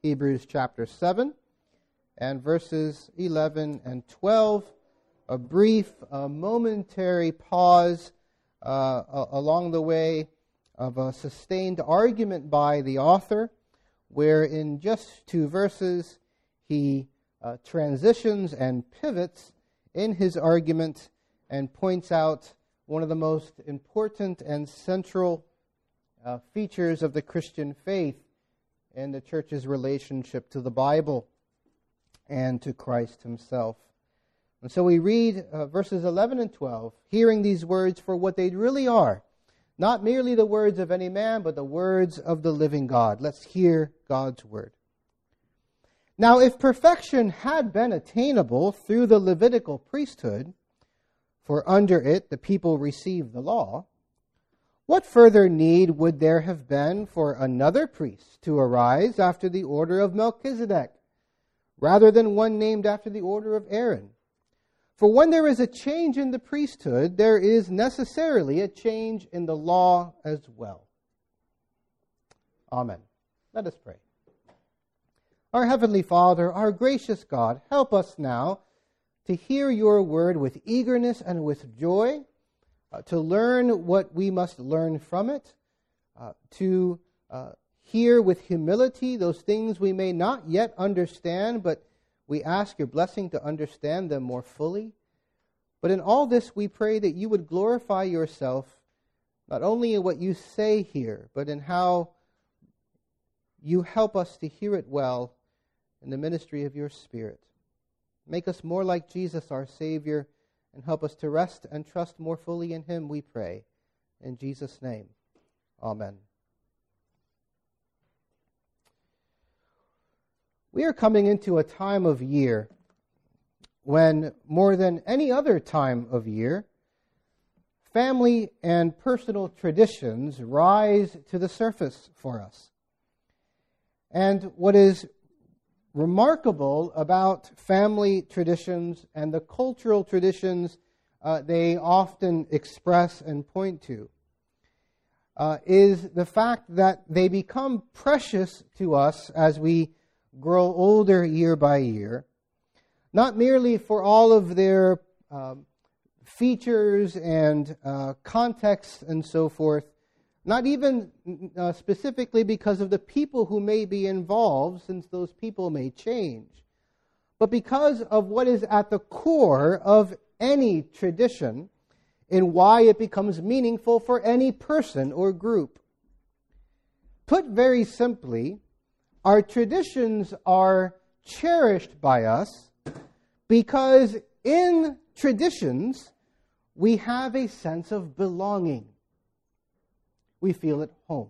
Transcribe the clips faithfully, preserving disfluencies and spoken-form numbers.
Hebrews chapter seven and verses eleven and twelve. A brief, uh, momentary pause uh, along the way of a sustained argument by the author, where in just two verses he uh, transitions and pivots in his argument and points out one of the most important and central uh, features of the Christian faith and the church's relationship to the Bible and to Christ himself. And so we read uh, verses eleven and twelve, hearing these words for what they really are, not merely the words of any man, but the words of the living God. Let's hear God's word. Now, if perfection had been attainable through the Levitical priesthood, for under it the people received the law, what further need would there have been for another priest to arise after the order of Melchizedek, rather than one named after the order of Aaron? For when there is a change in the priesthood, there is necessarily a change in the law as well. Amen. Let us pray. Our Heavenly Father, our gracious God, help us now to hear your word with eagerness and with joy, uh, to learn what we must learn from it, uh, to uh, hear with humility those things we may not yet understand, but we ask your blessing to understand them more fully. But in all this, we pray that you would glorify yourself, not only in what you say here, but in how you help us to hear it well in the ministry of your Spirit. Make us more like Jesus, our Savior, and help us to rest and trust more fully in him, we pray. In Jesus' name, amen. We are coming into a time of year when, more than any other time of year, family and personal traditions rise to the surface for us. And what is remarkable about family traditions and the cultural traditions uh, they often express and point to uh, is the fact that they become precious to us as we grow older year by year, not merely for all of their um, features and uh, context and so forth, not even uh, specifically because of the people who may be involved, since those people may change, but because of what is at the core of any tradition and why it becomes meaningful for any person or group. Put very simply, our traditions are cherished by us because in traditions we have a sense of belonging. We feel at home.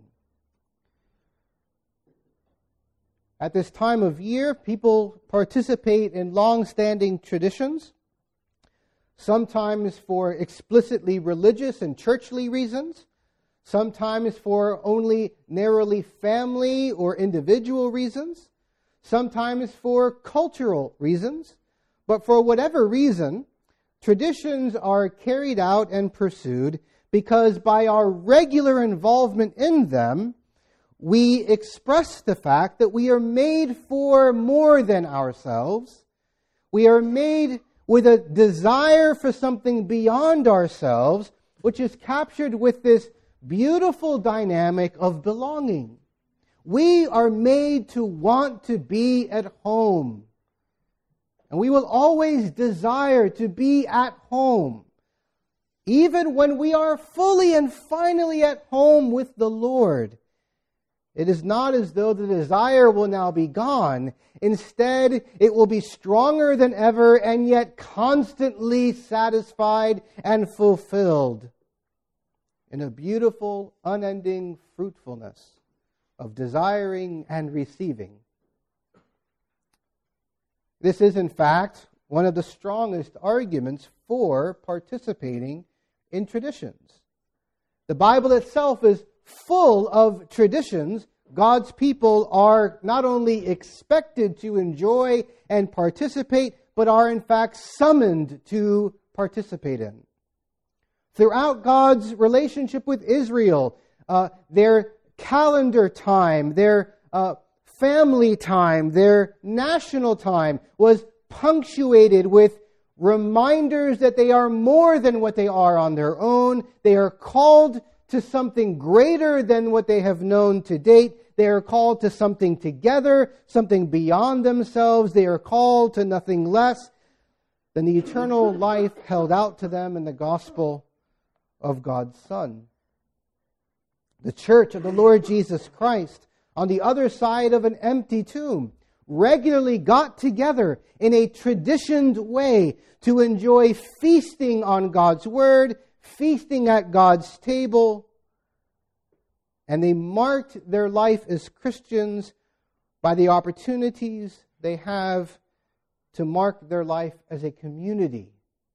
At this time of year, people participate in long-standing traditions, sometimes for explicitly religious and churchly reasons, sometimes for only narrowly family or individual reasons, sometimes for cultural reasons. But for whatever reason, traditions are carried out and pursued because by our regular involvement in them, we express the fact that we are made for more than ourselves. We are made with a desire for something beyond ourselves, which is captured with this beautiful dynamic of belonging. We are made to want to be at home. And we will always desire to be at home, even when we are fully and finally at home with the Lord. It is not as though the desire will now be gone. Instead, it will be stronger than ever and yet constantly satisfied and fulfilled in a beautiful, unending fruitfulness of desiring and receiving. This is, in fact, one of the strongest arguments for participating in traditions. The Bible itself is full of traditions God's people are not only expected to enjoy and participate, but are in fact summoned to participate in. Throughout God's relationship with Israel, uh, their calendar time, their uh, family time, their national time was punctuated with reminders that they are more than what they are on their own. They are called to something greater than what they have known to date. They are called to something together, something beyond themselves. They are called to nothing less than the eternal life held out to them in the gospel of God's Son. The church of the Lord Jesus Christ, on the other side of an empty tomb, regularly got together in a traditioned way to enjoy feasting on God's Word, feasting at God's table, and they marked their life as Christians by the opportunities they have to mark their life as a community.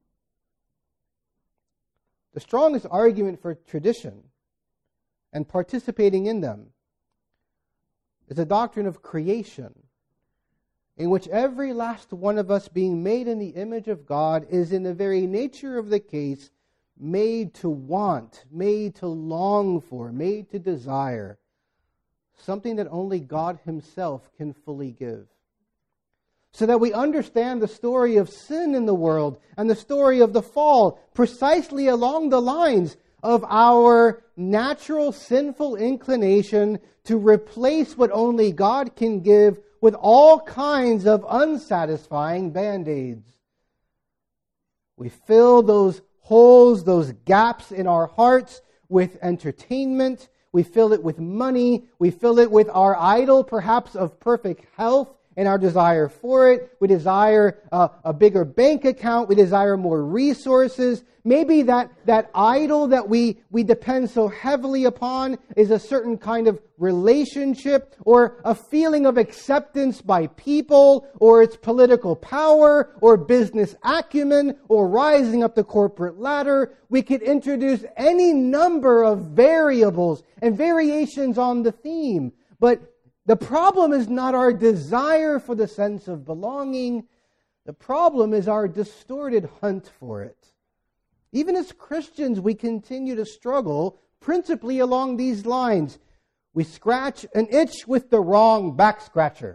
The strongest argument for tradition and participating in them is a doctrine of creation, in which every last one of us being made in the image of God is in the very nature of the case made to want, made to long for, made to desire something that only God Himself can fully give. So that we understand the story of sin in the world and the story of the fall precisely along the lines of our natural sinful inclination to replace what only God can give with all kinds of unsatisfying band-aids. We fill those holes, those gaps in our hearts with entertainment. We fill it with money. We fill it with our idol, perhaps of perfect health, and our desire for it. We desire uh, a bigger bank account. We desire more resources. Maybe that, that idol that we, we depend so heavily upon is a certain kind of relationship or a feeling of acceptance by people or its political power or business acumen or rising up the corporate ladder. We could introduce any number of variables and variations on the theme. But the problem is not our desire for the sense of belonging. The problem is our distorted hunt for it. Even as Christians, we continue to struggle principally along these lines. We scratch an itch with the wrong back scratcher.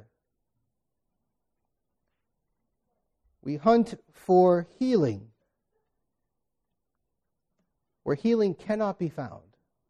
We hunt for healing where healing cannot be found.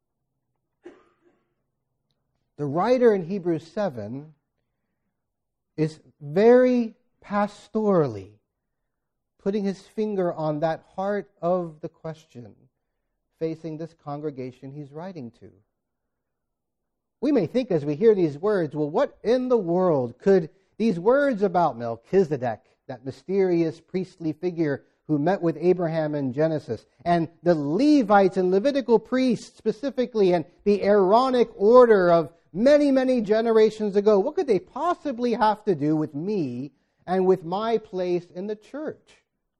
The writer in Hebrews seven is very pastorally putting his finger on that heart of the question facing this congregation he's writing to. We may think as we hear these words, well, what in the world could these words about Melchizedek, that mysterious priestly figure who met with Abraham in Genesis, and the Levites and Levitical priests specifically, and the Aaronic order of many, many generations ago, what could they possibly have to do with me and with my place in the church?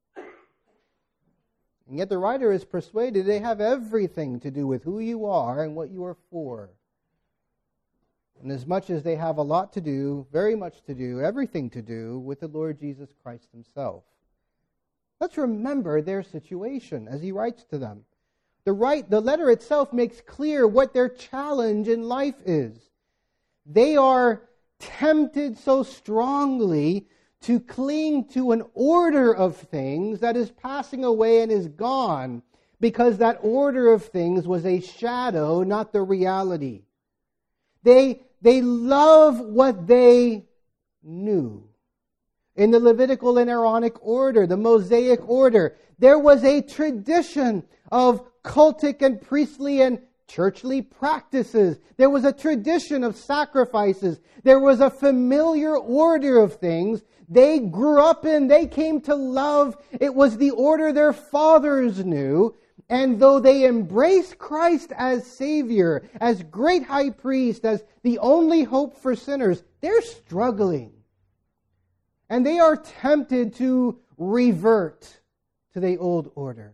And yet the writer is persuaded they have everything to do with who you are and what you are for. And as much as they have a lot to do, very much to do, everything to do with the Lord Jesus Christ Himself. Let's remember their situation as he writes to them. The, right, the letter itself makes clear what their challenge in life is. They are tempted so strongly to cling to an order of things that is passing away and is gone, because that order of things was a shadow, not the reality. They, they love what they knew. In the Levitical and Aaronic order, the Mosaic order, there was a tradition of cultic and priestly and churchly practices. There was a tradition of sacrifices. There was a familiar order of things they grew up in, they came to love. It was the order their fathers knew. And though they embrace Christ as Savior, as great high priest, as the only hope for sinners, they're struggling. And they are tempted to revert to the old order.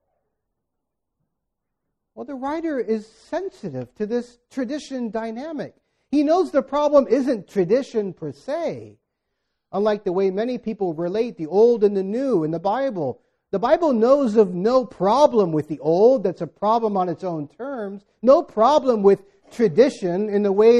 Well, the writer is sensitive to this tradition dynamic. He knows the problem isn't tradition per se. Unlike the way many people relate the old and the new in the Bible. The Bible knows of no problem with the old that's a problem on its own terms. No problem with tradition in the way that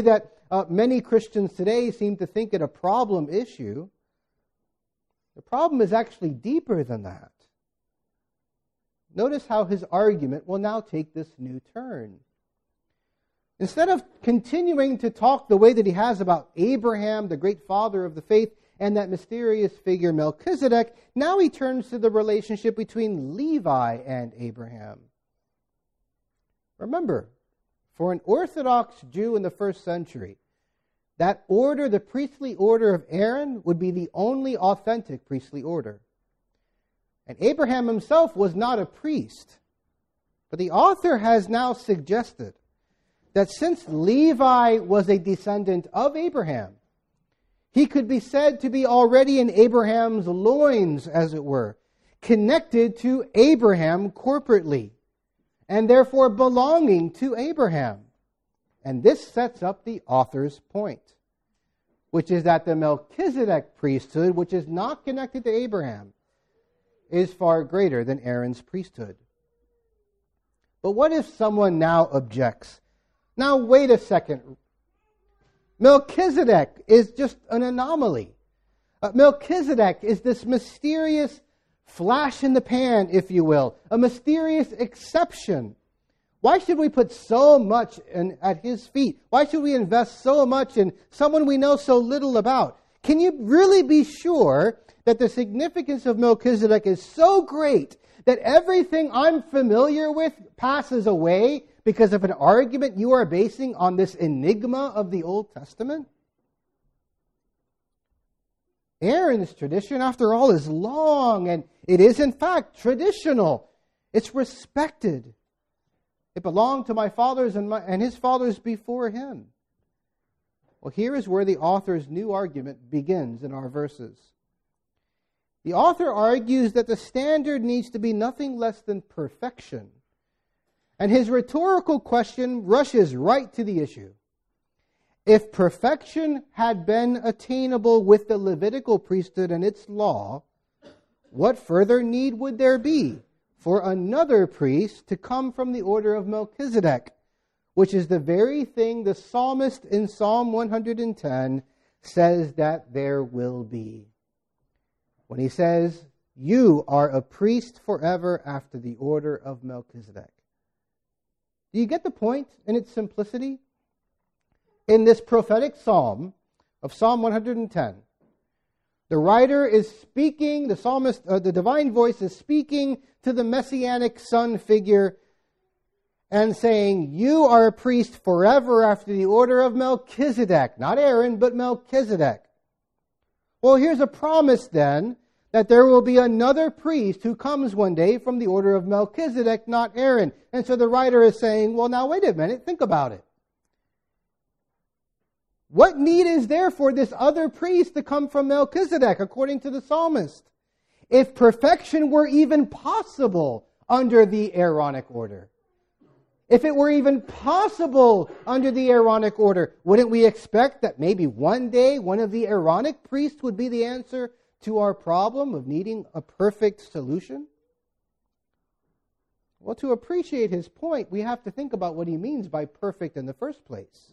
uh, many Christians today seem to think it a problem issue. The problem is actually deeper than that. Notice how his argument will now take this new turn. Instead of continuing to talk the way that he has about Abraham, the great father of the faith, and that mysterious figure Melchizedek, now he turns to the relationship between Levi and Abraham. Remember, for an Orthodox Jew in the first century, that order, the priestly order of Aaron, would be the only authentic priestly order. And Abraham himself was not a priest. But the author has now suggested that since Levi was a descendant of Abraham, he could be said to be already in Abraham's loins, as it were, connected to Abraham corporately, and therefore belonging to Abraham. And this sets up the author's point, which is that the Melchizedek priesthood, which is not connected to Abraham, is far greater than Aaron's priesthood. But what if someone now objects? Now, wait a second. Melchizedek is just an anomaly. Uh, Melchizedek is this mysterious flash in the pan, if you will, a mysterious exception. Why should we put so much in, at his feet? Why should we invest so much in someone we know so little about? Can you really be sure that the significance of Melchizedek is so great that everything I'm familiar with passes away because of an argument you are basing on this enigma of the Old Testament? Aaron's tradition, after all, is long, and it is in fact traditional. It's respected. It belonged to my fathers and, my, and his fathers before him. Well, here is where the author's new argument begins in our verses. The author argues that the standard needs to be nothing less than perfection. And his rhetorical question rushes right to the issue. If perfection had been attainable with the Levitical priesthood and its law, what further need would there be for another priest to come from the order of Melchizedek, which is the very thing the psalmist in Psalm one hundred ten says that there will be? When he says, "You are a priest forever after the order of Melchizedek." Do you get the point in its simplicity? In this prophetic psalm of Psalm one hundred ten, the writer is speaking, the psalmist, uh, the divine voice is speaking to the messianic son figure and saying, "You are a priest forever after the order of Melchizedek." Not Aaron, but Melchizedek. Well, here's a promise then that there will be another priest who comes one day from the order of Melchizedek, not Aaron. And so the writer is saying, well, now wait a minute, think about it. What need is there for this other priest to come from Melchizedek, according to the psalmist? If perfection were even possible under the Aaronic order. If it were even possible under the Aaronic order, wouldn't we expect that maybe one day one of the Aaronic priests would be the answer to our problem of needing a perfect solution? Well, to appreciate his point, we have to think about what he means by perfect in the first place.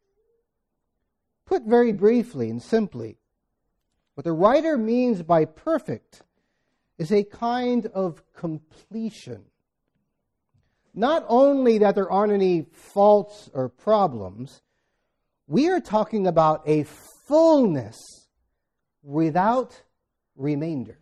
Put very briefly and simply, what the writer means by perfect is a kind of completion. Not only that there aren't any faults or problems, we are talking about a fullness without remainder.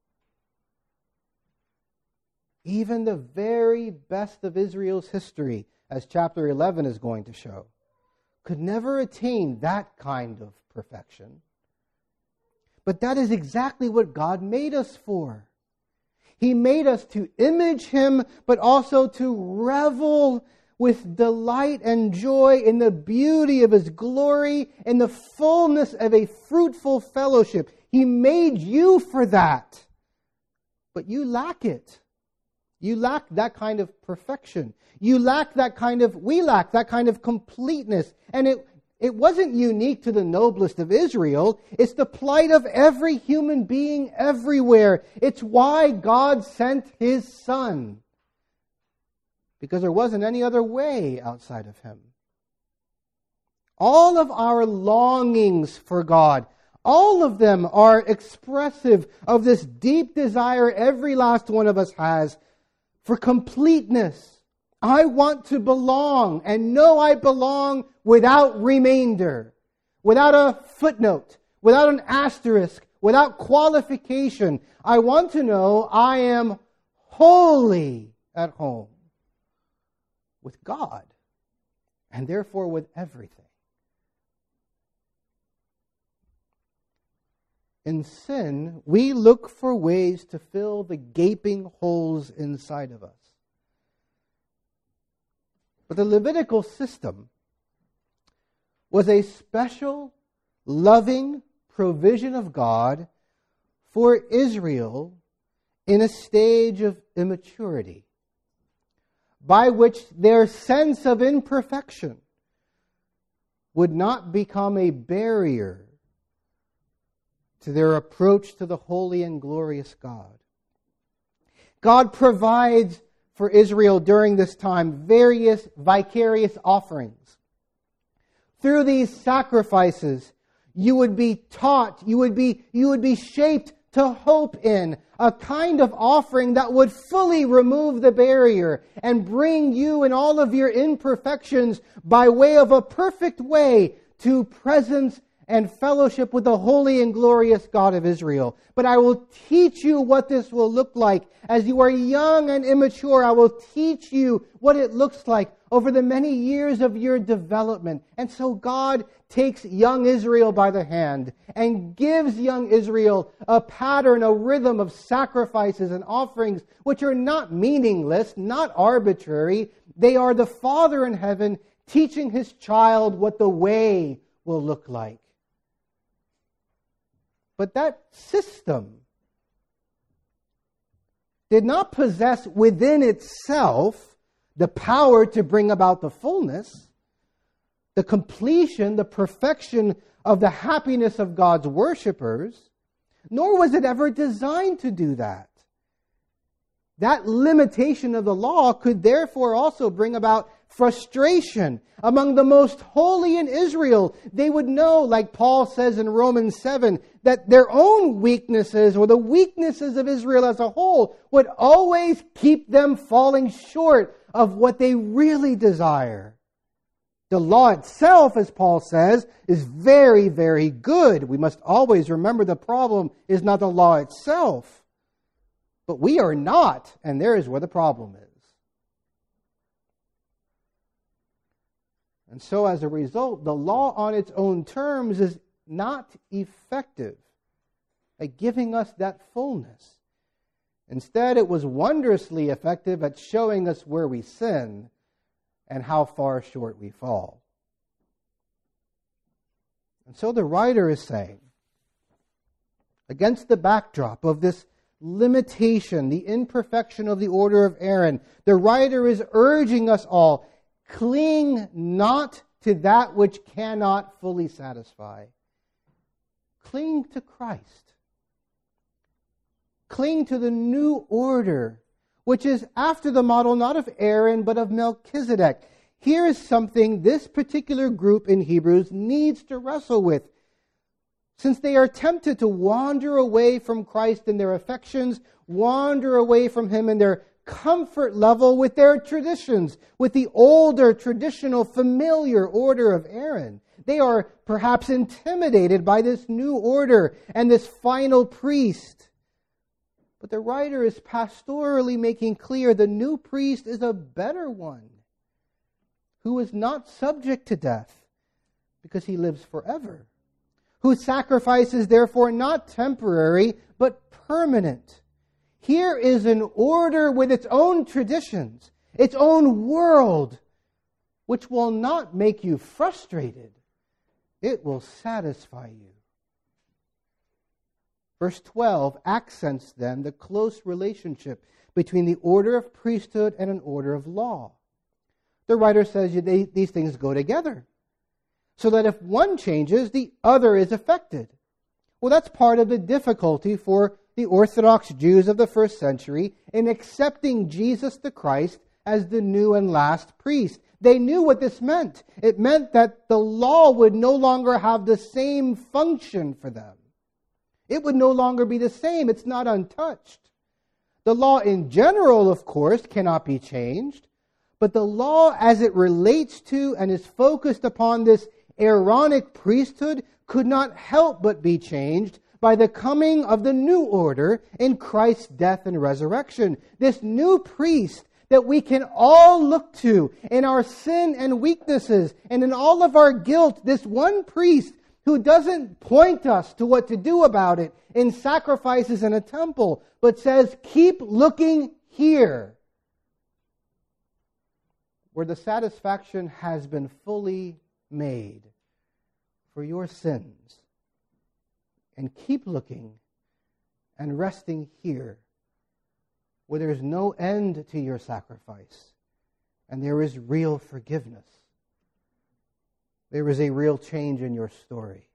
Even the very best of Israel's history, as chapter eleven is going to show, could never attain that kind of perfection. But that is exactly what God made us for. He made us to image Him, but also to revel with delight and joy in the beauty of His glory, in the fullness of a fruitful fellowship. He made you for that. But you lack it. You lack that kind of perfection. You lack that kind of, we lack that kind of completeness. And it, it wasn't unique to the noblest of Israel. It's the plight of every human being everywhere. It's why God sent His Son. Because there wasn't any other way outside of Him. all of our longings for God, all of them are expressive of this deep desire every last one of us has for completeness. I want to belong and know I belong without remainder, without a footnote, without an asterisk, without qualification. I want to know I am wholly at home with God and therefore with everything. In sin, we look for ways to fill the gaping holes inside of us. But the Levitical system was a special, loving provision of God for Israel in a stage of immaturity, by which their sense of imperfection would not become a barrier to their approach to the holy and glorious God. God provides for Israel during this time various vicarious offerings. Through these sacrifices, you would be taught, you would be, you would be shaped to hope in a kind of offering that would fully remove the barrier and bring you and all of your imperfections by way of a perfect way to presence and fellowship with the holy and glorious God of Israel. But I will teach you what this will look like. As you are young and immature, I will teach you what it looks like over the many years of your development. And so God takes young Israel by the hand and gives young Israel a pattern, a rhythm of sacrifices and offerings, which are not meaningless, not arbitrary. They are the Father in heaven teaching His child what the way will look like. But that system did not possess within itself the power to bring about the fullness, the completion, the perfection of the happiness of God's worshipers, nor was it ever designed to do that. That limitation of the law could therefore also bring about frustration among the most holy in Israel. They would know, like Paul says in Romans seven, that their own weaknesses or the weaknesses of Israel as a whole would always keep them falling short of what they really desire. The law itself, as Paul says, is very, very good. We must always remember the problem is not the law itself, but we are not, and there is where the problem is. And so as a result, the law on its own terms is not effective at giving us that fullness. Instead, it was wondrously effective at showing us where we sin and how far short we fall. And so the writer is saying, against the backdrop of this limitation, the imperfection of the order of Aaron, the writer is urging us all, cling not to that which cannot fully satisfy. Cling to Christ. Cling to the new order, which is after the model not of Aaron, but of Melchizedek. Here is something this particular group in Hebrews needs to wrestle with. Since they are tempted to wander away from Christ in their affections, wander away from Him in their comfort level with their traditions, with the older, traditional, familiar order of Aaron. They are perhaps intimidated by this new order and this final priest. But the writer is pastorally making clear the new priest is a better one, who is not subject to death because he lives forever, whose sacrifice is therefore not temporary but permanent. Here is an order with its own traditions, its own world, which will not make you frustrated. It will satisfy you. Verse twelve accents then the close relationship between the order of priesthood and an order of law. The writer says they, these things go together, so that if one changes, the other is affected. Well, that's part of the difficulty for the Orthodox Jews of the first century in accepting Jesus the Christ as the new and last priest. They knew what this meant. It meant that the law would no longer have the same function for them. It would no longer be the same. It's not untouched. The law in general, of course, cannot be changed, but the law as it relates to and is focused upon this Aaronic priesthood could not help but be changed by the coming of the new order in Christ's death and resurrection. This new priest that we can all look to in our sin and weaknesses and in all of our guilt, this one priest who doesn't point us to what to do about it in sacrifices in a temple, but says, keep looking here, where the satisfaction has been fully made for your sins. And keep looking and resting here, where there is no end to your sacrifice, and there is real forgiveness. There is a real change in your story.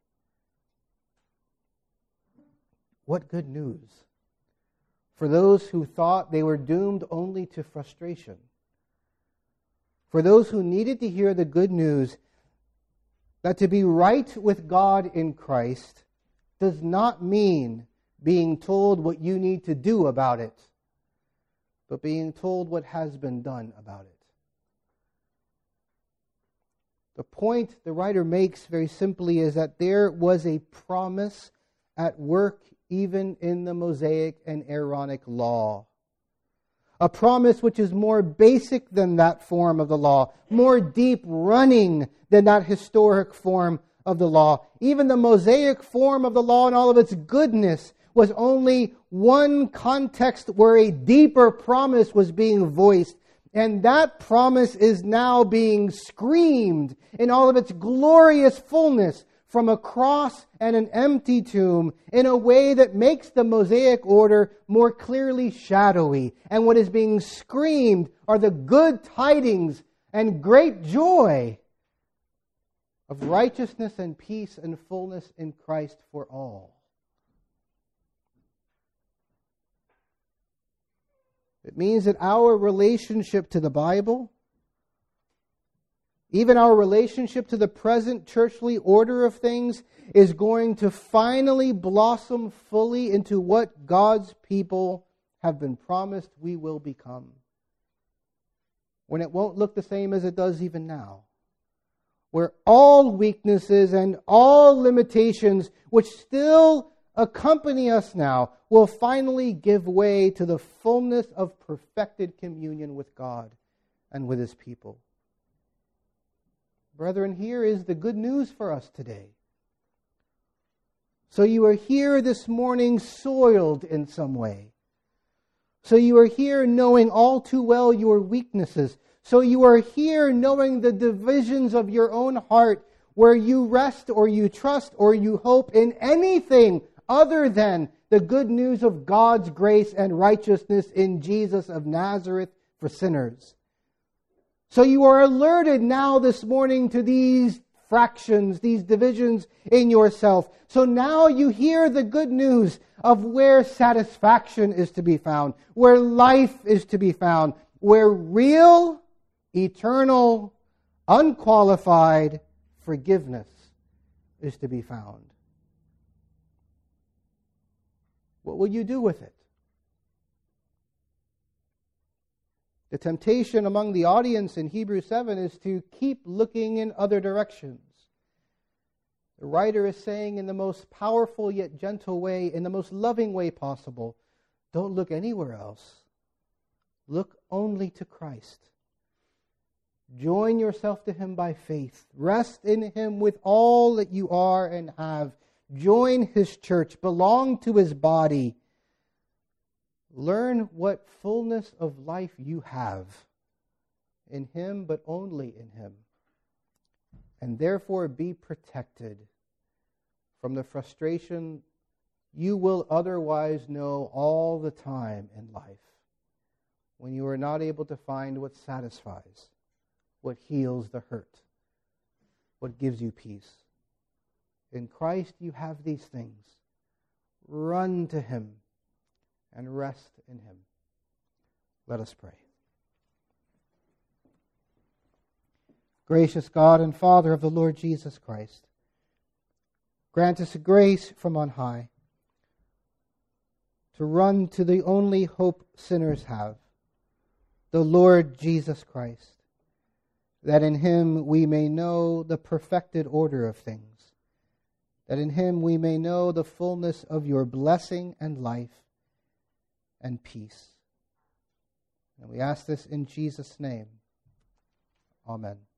What good news for those who thought they were doomed only to frustration. For those who needed to hear the good news that to be right with God in Christ does not mean being told what you need to do about it, but being told what has been done about it. The point the writer makes very simply is that there was a promise at work even in the Mosaic and Aaronic law. A promise which is more basic than that form of the law, more deep running than that historic form of the law. Even the Mosaic form of the law and all of its goodness was only one context where a deeper promise was being voiced. And that promise is now being screamed in all of its glorious fullness from a cross and an empty tomb in a way that makes the Mosaic order more clearly shadowy. And what is being screamed are the good tidings and great joy of righteousness and peace and fullness in Christ for all. It means that our relationship to the Bible, even our relationship to the present churchly order of things, is going to finally blossom fully into what God's people have been promised we will become. When it won't look the same as it does even now. Where all weaknesses and all limitations which still accompany us now will finally give way to the fullness of perfected communion with God and with His people. Brethren, here is the good news for us today. So you are here this morning soiled in some way. So you are here knowing all too well your weaknesses. So you are here knowing the divisions of your own heart where you rest or you trust or you hope in anything other than the good news of God's grace and righteousness in Jesus of Nazareth for sinners. So you are alerted now this morning to these fractions, these divisions in yourself. So now you hear the good news of where satisfaction is to be found, where life is to be found, where real, eternal, unqualified forgiveness is to be found. What will you do with it? The temptation among the audience in Hebrews seven is to keep looking in other directions. The writer is saying in the most powerful yet gentle way, in the most loving way possible, don't look anywhere else. Look only to Christ. Join yourself to Him by faith. Rest in Him with all that you are and have. Join His church. Belong to His body. Learn what fullness of life you have in Him, but only in Him. And therefore be protected from the frustration you will otherwise know all the time in life, when you are not able to find what satisfies, what heals the hurt, what gives you peace. In Christ you have these things. Run to Him and rest in Him. Let us pray. Gracious God and Father of the Lord Jesus Christ, grant us a grace from on high to run to the only hope sinners have, the Lord Jesus Christ, that in him we may know the perfected order of things, that in him we may know the fullness of your blessing and life and peace. And we ask this in Jesus' name. Amen.